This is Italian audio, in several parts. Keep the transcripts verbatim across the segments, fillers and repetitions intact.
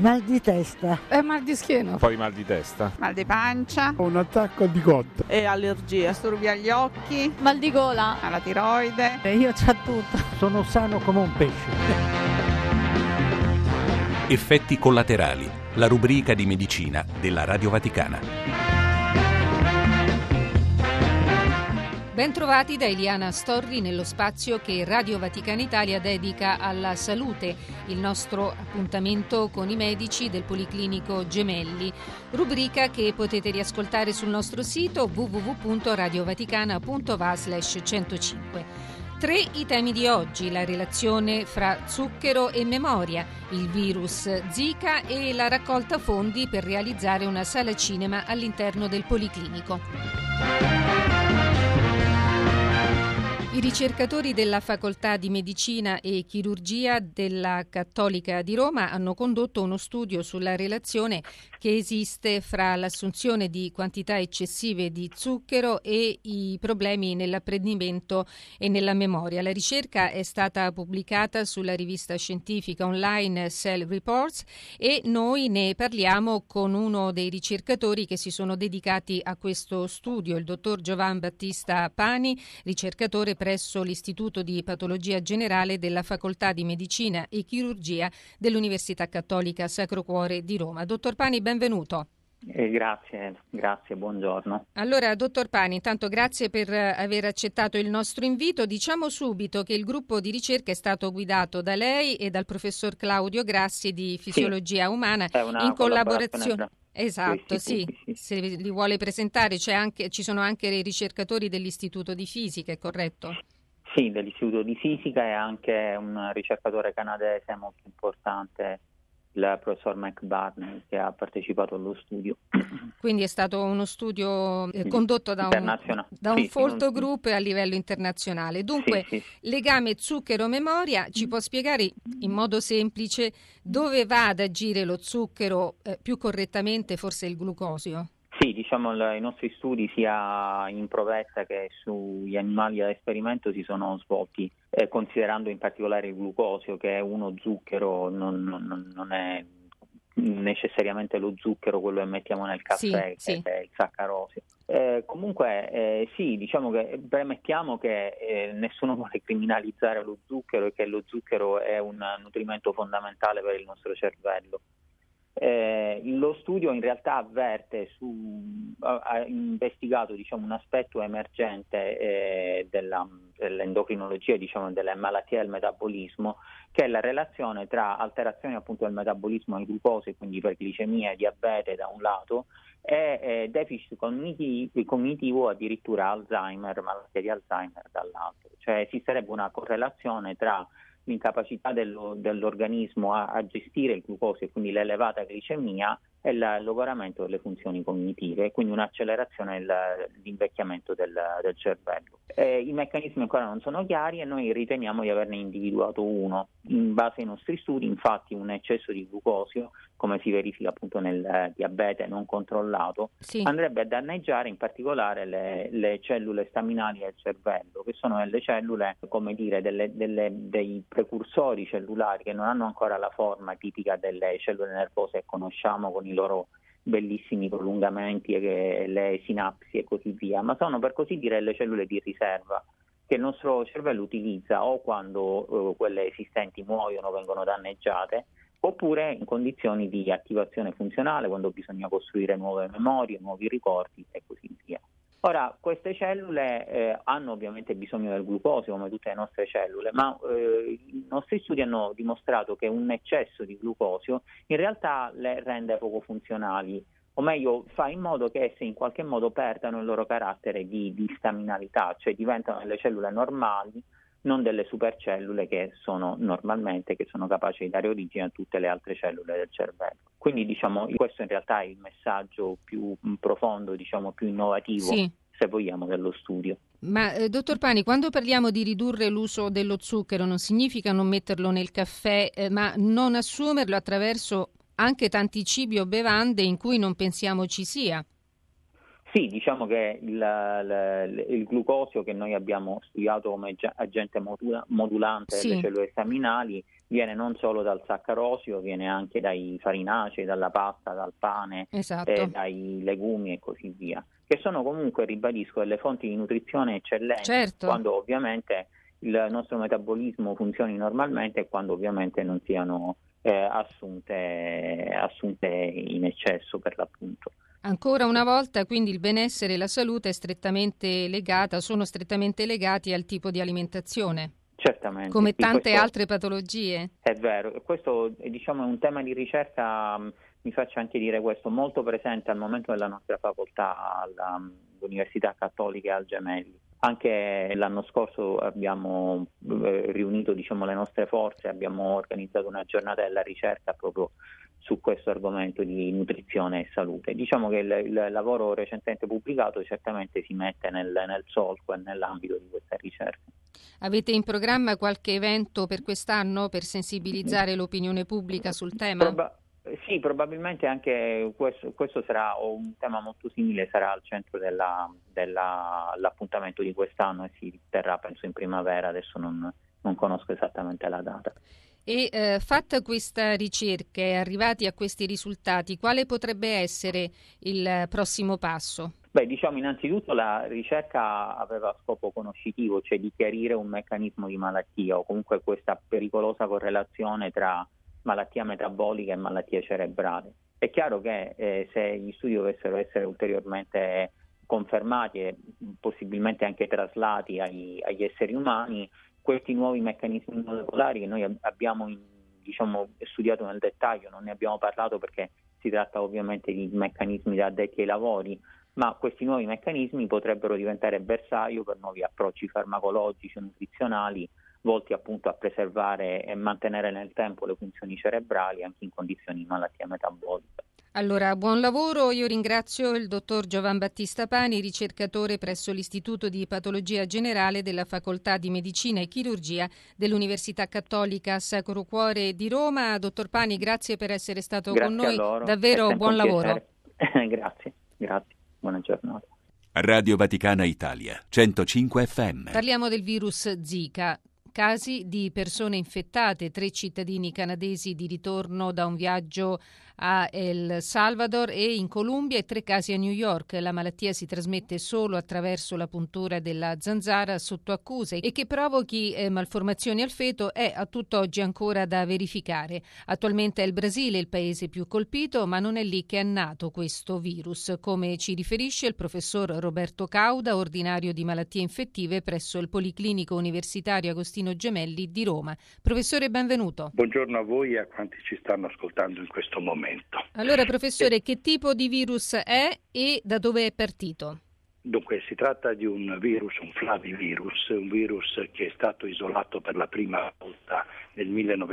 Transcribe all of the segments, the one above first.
Mal di testa. E mal di schiena. Un po' di mal di testa. Mal di pancia. Un attacco di cotta. E allergie. Disturbi agli occhi. Mal di gola. Alla tiroide. E io c'ho tutto. Sono sano come un pesce. Effetti collaterali, la rubrica di medicina della Radio Vaticana. Bentrovati da Eliana Storri nello spazio che Radio Vaticana Italia dedica alla salute, il nostro appuntamento con i medici del Policlinico Gemelli, rubrica che potete riascoltare sul nostro sito w w w punto radiovaticana punto va slash centocinque. Tre i temi di oggi: la relazione fra zucchero e memoria, il virus Zika e la raccolta fondi per realizzare una sala cinema all'interno del Policlinico. I ricercatori della Facoltà di Medicina e Chirurgia della Cattolica di Roma hanno condotto uno studio sulla relazione che esiste fra l'assunzione di quantità eccessive di zucchero e i problemi nell'apprendimento e nella memoria. La ricerca è stata pubblicata sulla rivista scientifica online Cell Reports e noi ne parliamo con uno dei ricercatori che si sono dedicati a questo studio, il dottor Giovan Battista Pani, ricercatore presso l'Istituto di Patologia Generale della Facoltà di Medicina e Chirurgia dell'Università Cattolica Sacro Cuore di Roma. Dottor Pani, benvenuto. Eh, grazie, grazie, buongiorno. Allora, dottor Pani, intanto grazie per aver accettato il nostro invito. Diciamo subito che il gruppo di ricerca è stato guidato da lei e dal professor Claudio Grassi di Fisiologia sì, Umana in collaborazione. Tra... Esatto, sì, sì, se li vuole presentare, c'è anche, ci sono anche i ricercatori dell'Istituto di Fisica, è corretto? Sì, dell'Istituto di Fisica e anche un ricercatore canadese molto importante, il professor Mike Barney, che ha partecipato allo studio. Quindi è stato uno studio eh, condotto da un, da un sì, folto sì, group a livello internazionale. Dunque, sì, sì. legame zucchero-memoria, ci può spiegare in modo semplice dove va ad agire lo zucchero, eh, più correttamente forse il glucosio? Sì, diciamo i nostri studi sia in provetta che sugli animali ad esperimento si sono svolti eh, considerando in particolare il glucosio, che è uno zucchero, non, non, non è necessariamente lo zucchero quello che mettiamo nel caffè, sì, che sì. è il saccarosio. Eh, comunque eh, sì, diciamo che premettiamo che eh, nessuno vuole criminalizzare lo zucchero e che lo zucchero è un nutrimento fondamentale per il nostro cervello. Eh, lo studio in realtà avverte su, ha investigato diciamo, un aspetto emergente eh, della, dell'endocrinologia, diciamo, delle malattie del metabolismo, che è la relazione tra alterazioni appunto del metabolismo del glucosio, quindi iperglicemia e diabete da un lato, e eh, deficit cognitivo, cognitivo, addirittura Alzheimer, malattia di Alzheimer dall'altro. Cioè esisterebbe una correlazione tra l'incapacità dello, dell'organismo a, a gestire il glucosio e quindi l'elevata glicemia e il logoramento delle funzioni cognitive, quindi un'accelerazione dell'invecchiamento del, del cervello. Eh, I meccanismi ancora non sono chiari e noi riteniamo di averne individuato uno. In base ai nostri studi, infatti, un eccesso di glucosio, come si verifica appunto nel eh, diabete non controllato, sì. andrebbe a danneggiare in particolare le, le cellule staminali del cervello, che sono delle cellule, come dire, delle, delle, dei precursori cellulari che non hanno ancora la forma tipica delle cellule nervose che conosciamo con i loro bellissimi prolungamenti e le sinapsi e così via, ma sono per così dire le cellule di riserva che il nostro cervello utilizza o quando eh, quelle esistenti muoiono, vengono danneggiate, oppure in condizioni di attivazione funzionale, quando bisogna costruire nuove memorie, nuovi ricordi e così via. Ora, queste cellule eh, hanno ovviamente bisogno del glucosio come tutte le nostre cellule, ma eh, i nostri studi hanno dimostrato che un eccesso di glucosio in realtà le rende poco funzionali, o meglio fa in modo che esse in qualche modo perdano il loro carattere di, di staminalità, cioè diventano delle cellule normali, non delle supercellule che sono normalmente, che sono capaci di dare origine a tutte le altre cellule del cervello. Quindi diciamo questo in realtà è il messaggio più profondo, diciamo più innovativo, sì. se vogliamo, dello studio. Ma eh, dottor Pani, quando parliamo di ridurre l'uso dello zucchero non significa non metterlo nel caffè, eh, ma non assumerlo attraverso anche tanti cibi o bevande in cui non pensiamo ci sia? Sì, diciamo che il, il, il glucosio che noi abbiamo studiato come agente modulante sì. delle cellule staminali viene non solo dal saccarosio, viene anche dai farinacei, dalla pasta, dal pane, esatto. eh, dai legumi e così via, che sono comunque, ribadisco, delle fonti di nutrizione eccellenti, certo. quando ovviamente il nostro metabolismo funzioni normalmente e quando ovviamente non siano eh, assunte, assunte in eccesso per l'appunto. Ancora una volta, quindi, il benessere e la salute è strettamente legata, sono strettamente legati al tipo di alimentazione. Certamente. Come sì, tante questo altre patologie. È vero, questo diciamo, è un tema di ricerca, mi faccio anche dire questo, molto presente al momento della nostra facoltà all'Università Cattolica al Gemelli. Anche l'anno scorso abbiamo eh, riunito diciamo, le nostre forze, abbiamo organizzato una giornata della ricerca proprio su questo argomento di nutrizione e salute. Diciamo che il, il lavoro recentemente pubblicato certamente si mette nel, nel solco e nell'ambito di questa ricerca. Avete in programma qualche evento per quest'anno per sensibilizzare l'opinione pubblica sul tema? Proba- sì, probabilmente anche questo, questo sarà, o un tema molto simile sarà al centro della, della, dell'appuntamento di quest'anno e si terrà penso in primavera, adesso non, non conosco esattamente la data. E eh, fatta questa ricerca e arrivati a questi risultati, quale potrebbe essere il prossimo passo? Beh, diciamo innanzitutto la ricerca aveva scopo conoscitivo, cioè di chiarire un meccanismo di malattia o comunque questa pericolosa correlazione tra malattia metabolica e malattie cerebrali. È chiaro che eh, se gli studi dovessero essere ulteriormente confermati e possibilmente anche traslati agli, agli esseri umani, questi nuovi meccanismi molecolari che noi abbiamo in, diciamo, studiato nel dettaglio, non ne abbiamo parlato perché si tratta ovviamente di meccanismi da addetti ai lavori, ma questi nuovi meccanismi potrebbero diventare bersaglio per nuovi approcci farmacologici e nutrizionali volti appunto a preservare e mantenere nel tempo le funzioni cerebrali anche in condizioni di malattia metabolica. Allora, buon lavoro. Io ringrazio il dottor Giovan Battista Pani, ricercatore presso l'Istituto di Patologia Generale della Facoltà di Medicina e Chirurgia dell'Università Cattolica Sacro Cuore di Roma. Dottor Pani, grazie per essere stato grazie con noi. Loro. Davvero buon lavoro. grazie, grazie. Buona giornata. Radio Vaticana Italia, centocinque effe emme. Parliamo del virus Zika. Casi di persone infettate, tre cittadini canadesi di ritorno da un viaggio a El Salvador e in Colombia e tre casi a New York. La malattia si trasmette solo attraverso la puntura della zanzara sotto accusa e che provochi eh, malformazioni al feto è a tutt'oggi ancora da verificare. Attualmente è il Brasile il paese più colpito, ma non è lì che è nato questo virus, come ci riferisce il professor Roberto Cauda, ordinario di malattie infettive presso il Policlinico Universitario Agostino Gemelli di Roma. Professore, benvenuto. Buongiorno a voi e a quanti ci stanno ascoltando in questo momento. Allora, professore, eh, che tipo di virus è e da dove è partito? Dunque, si tratta di un virus, un flavivirus, un virus che è stato isolato per la prima volta nel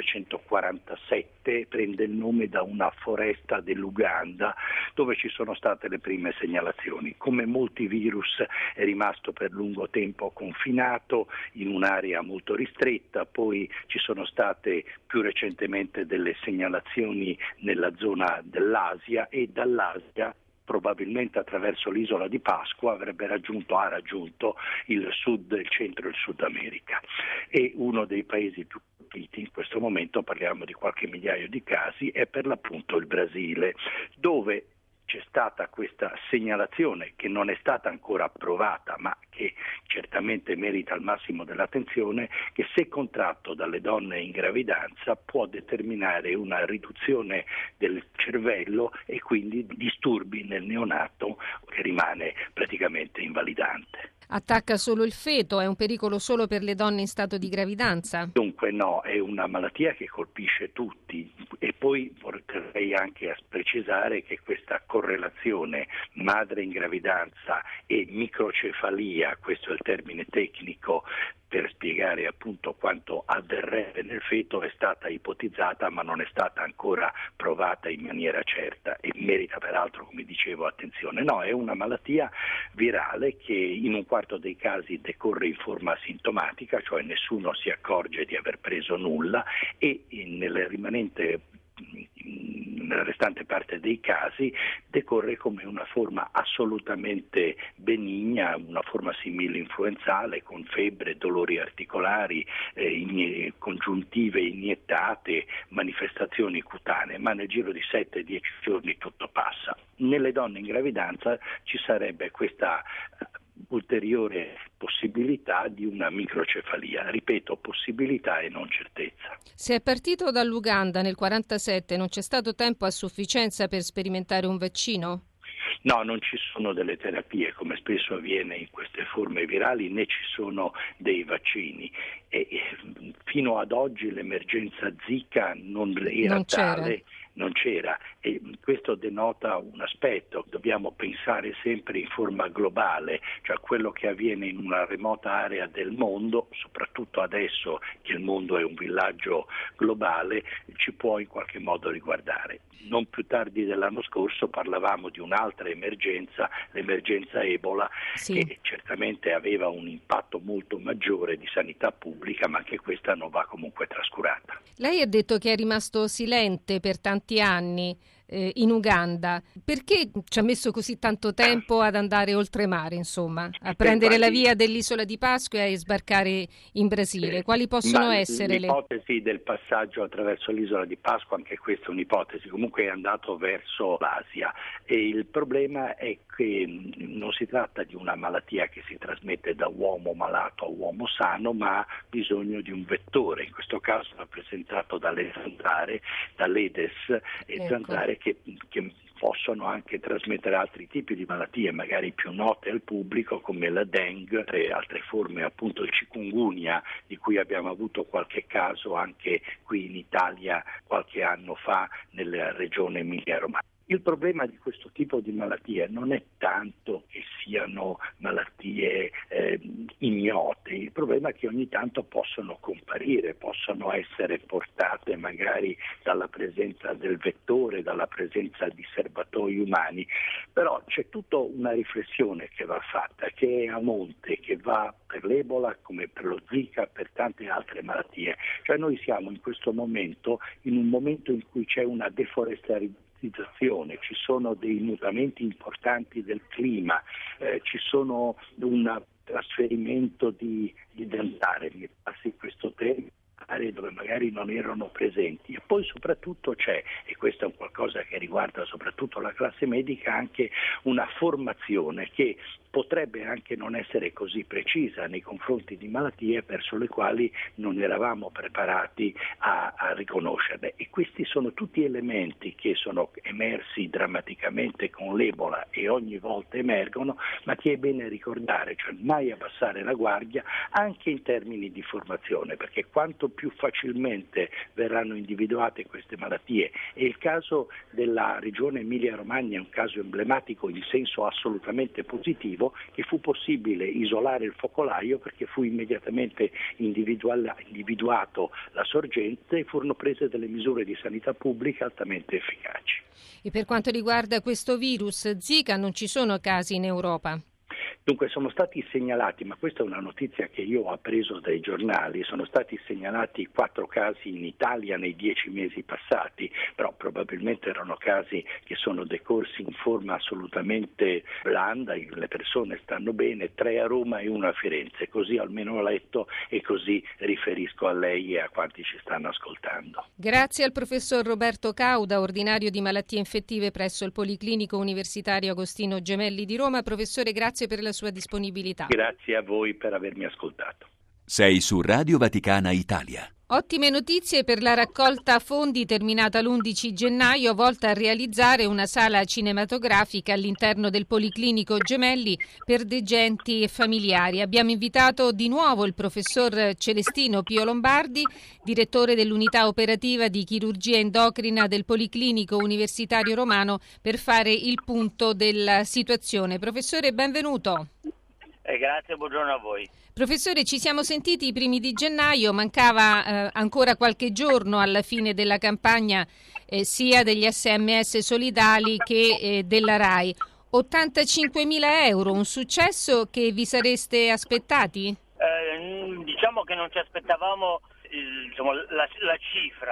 millenovecentoquarantasette, prende il nome da una foresta dell'Uganda dove ci sono state le prime segnalazioni. Come molti virus è rimasto per lungo tempo confinato in un'area molto ristretta, poi ci sono state più recentemente delle segnalazioni nella zona dell'Asia e dall'Asia probabilmente attraverso l'isola di Pasqua avrebbe raggiunto, ha raggiunto il sud, il centro e il Sud America. E uno dei paesi più colpiti in questo momento, parliamo di qualche migliaio di casi, è per l'appunto il Brasile, dove c'è stata questa segnalazione che non è stata ancora approvata, ma che certamente merita il massimo dell'attenzione, che se contratto dalle donne in gravidanza può determinare una riduzione del cervello e quindi disturbi nel neonato che rimane praticamente invalidante. Attacca solo il feto? È un pericolo solo per le donne in stato di gravidanza? Dunque no, è una malattia che colpisce tutti e poi vorrei anche precisare che questa correlazione madre in gravidanza e microcefalia, questo è il termine tecnico per spiegare appunto quanto avverrebbe nel feto, è stata ipotizzata ma non è stata ancora provata in maniera certa e merita peraltro, come dicevo, attenzione. No, è una malattia virale che in un quarto dei casi decorre in forma asintomatica, cioè nessuno si accorge di aver preso nulla e nel rimanente nella restante parte dei casi decorre come una forma assolutamente benigna, una forma simile influenzale con febbre, dolori articolari, eh, in, congiuntive iniettate, manifestazioni cutanee, ma nel giro di sette dieci giorni tutto passa. Nelle donne in gravidanza ci sarebbe questa ulteriore possibilità di una microcefalia, ripeto, possibilità e non certezza. Se è partito dall'Uganda nel quarantasette, non c'è stato tempo a sufficienza per sperimentare un vaccino? No, non ci sono delle terapie come spesso avviene in queste forme virali, né ci sono dei vaccini e fino ad oggi l'emergenza Zika non era non c'era. tale. Non c'era e questo denota un aspetto, dobbiamo pensare sempre in forma globale, cioè quello che avviene in una remota area del mondo, soprattutto adesso che il mondo è un villaggio globale, ci può in qualche modo riguardare. Non più tardi dell'anno scorso parlavamo di un'altra emergenza, l'emergenza Ebola, sì, che certamente aveva un impatto molto maggiore di sanità pubblica, ma anche questa non va comunque trascurata. Lei ha detto che è rimasto silente per tanti anni eh, in Uganda. Perché ci ha messo così tanto tempo ad andare oltremare, insomma, a prendere Infatti, la via dell'isola di Pasqua e sbarcare in Brasile? Quali possono essere l'ipotesi le... del passaggio attraverso l'isola di Pasqua, anche questa è un'ipotesi, comunque è andato verso l'Asia e il problema è che non si tratta di una malattia che si trasmette da uomo malato a uomo sano, ma ha bisogno di un vettore, in questo caso rappresentato dalle zanzare, dall'Aedes e ecco. zanzare che, che possono anche trasmettere altri tipi di malattie, magari più note al pubblico come la Dengue e altre forme, appunto il chikungunya, di cui abbiamo avuto qualche caso anche qui in Italia qualche anno fa nella regione Emilia-Romagna. Il problema di questo tipo di malattie non è tanto che siano malattie eh, ignote, il problema è che ogni tanto possono comparire, possono essere portate magari dalla presenza del vettore, dalla presenza di serbatoi umani, però c'è tutta una riflessione che va fatta, che è a monte, che va per l'Ebola come per lo Zika, per tante altre malattie. Cioè noi siamo in questo momento, in un momento in cui c'è una deforestazione, ci sono dei mutamenti importanti del clima, eh, ci sono un trasferimento di, di zanzare, mi passi questo termine, aree dove magari non erano presenti e poi soprattutto c'è, e questo è un qualcosa che riguarda soprattutto la classe medica, anche una formazione che potrebbe anche non essere così precisa nei confronti di malattie verso le quali non eravamo preparati a, a riconoscerle e questi sono tutti elementi che sono emersi drammaticamente con l'Ebola e ogni volta emergono, ma che è bene ricordare, cioè mai abbassare la guardia anche in termini di formazione, perché quanto più facilmente verranno individuate queste malattie e il caso della regione Emilia-Romagna è un caso emblematico in senso assolutamente positivo, che fu possibile isolare il focolaio perché fu immediatamente individuato la sorgente e furono prese delle misure di sanità pubblica altamente efficaci. E per quanto riguarda questo virus Zika non ci sono casi in Europa? Dunque sono stati segnalati, ma questa è una notizia che io ho appreso dai giornali, sono stati segnalati quattro casi in Italia nei dieci mesi passati, però probabilmente erano casi che sono decorsi in forma assolutamente blanda, le persone stanno bene, tre a Roma e uno a Firenze, così almeno ho letto e così riferisco a lei e a quanti ci stanno ascoltando. Grazie al professor Roberto Cauda, ordinario di malattie infettive presso il Policlinico Universitario Agostino Gemelli di Roma. Professore, grazie per la sua disponibilità. Grazie a voi per avermi ascoltato. Sei su Radio Vaticana Italia. Ottime notizie per la raccolta fondi terminata l'undici gennaio, volta a realizzare una sala cinematografica all'interno del Policlinico Gemelli per degenti e familiari. Abbiamo invitato di nuovo il professor Celestino Pio Lombardi, direttore dell'unità operativa di chirurgia endocrina del Policlinico Universitario Romano, per fare il punto della situazione. Professore, benvenuto. Eh, grazie, buongiorno a voi. Professore, ci siamo sentiti i primi di gennaio, mancava eh, ancora qualche giorno alla fine della campagna eh, sia degli S M S solidali che eh, della RAI. ottantacinquemila euro, un successo che vi sareste aspettati? Eh, diciamo che non ci aspettavamo il, insomma, la, la cifra,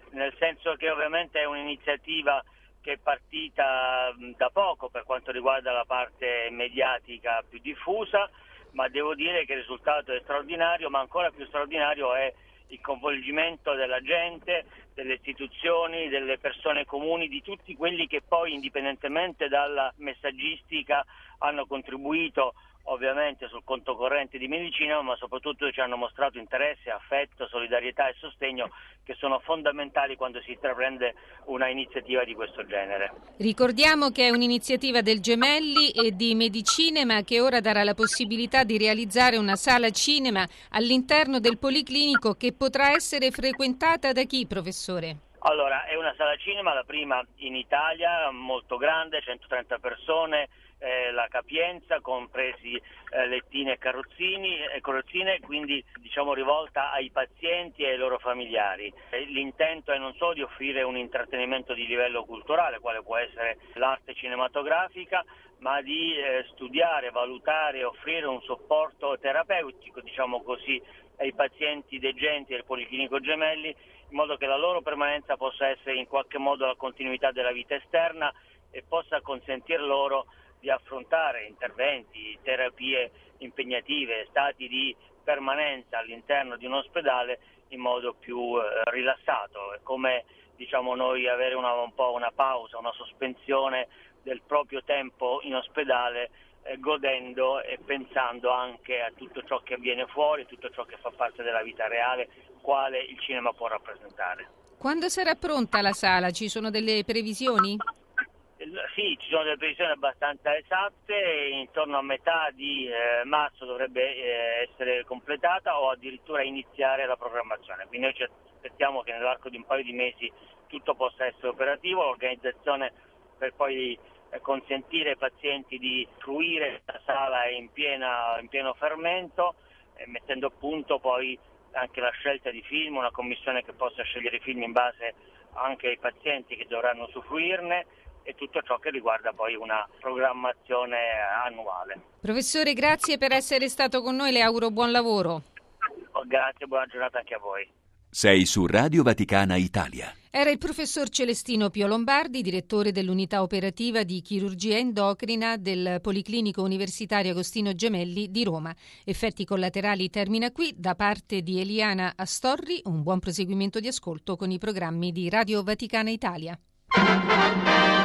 nel senso che ovviamente è un'iniziativa che è partita da poco per quanto riguarda la parte mediatica più diffusa, ma devo dire che il risultato è straordinario, ma ancora più straordinario è il coinvolgimento della gente, delle istituzioni, delle persone comuni, di tutti quelli che poi indipendentemente dalla messaggistica hanno contribuito ovviamente sul conto corrente di Medicina, ma soprattutto ci hanno mostrato interesse, affetto, solidarietà e sostegno che sono fondamentali quando si intraprende una iniziativa di questo genere. Ricordiamo che è un'iniziativa del Gemelli e di Medicinema che ora darà la possibilità di realizzare una sala cinema all'interno del Policlinico che potrà essere frequentata da chi, professore? Allora, è una sala cinema, la prima in Italia, molto grande, centotrenta persone, eh, la capienza, compresi eh, lettine e carrozzini, e carrozzine, quindi diciamo rivolta ai pazienti e ai loro familiari. E l'intento è non solo di offrire un intrattenimento di livello culturale, quale può essere l'arte cinematografica, ma di eh, studiare, valutare e offrire un supporto terapeutico, diciamo così, ai pazienti degenti del Policlinico Gemelli, in modo che la loro permanenza possa essere in qualche modo la continuità della vita esterna e possa consentir loro di affrontare interventi, terapie impegnative, stati di permanenza all'interno di un ospedale in modo più eh, rilassato. È come diciamo noi avere una, un po' una pausa, una sospensione del proprio tempo in ospedale, eh, godendo e pensando anche a tutto ciò che avviene fuori, tutto ciò che fa parte della vita reale, quale il cinema può rappresentare. Quando sarà pronta la sala? Ci sono delle previsioni? Sì, ci sono delle previsioni abbastanza esatte, intorno a metà di eh, marzo dovrebbe eh, essere completata o addirittura iniziare la programmazione. Quindi noi ci aspettiamo che nell'arco di un paio di mesi tutto possa essere operativo, l'organizzazione per poi eh, consentire ai pazienti di fruire la sala è in, piena, in pieno fermento, eh, mettendo a punto poi anche la scelta di film, una commissione che possa scegliere i film in base anche ai pazienti che dovranno usufruirne e tutto ciò che riguarda poi una programmazione annuale. Professore, grazie per essere stato con noi, le auguro buon lavoro. Oh, grazie, buona giornata anche a voi. Sei su Radio Vaticana Italia. Era il professor Celestino Pio Lombardi, direttore dell'unità operativa di chirurgia endocrina del Policlinico Universitario Agostino Gemelli di Roma. Effetti collaterali termina qui. Da parte di Eliana Astorri, un buon proseguimento di ascolto con i programmi di Radio Vaticana Italia.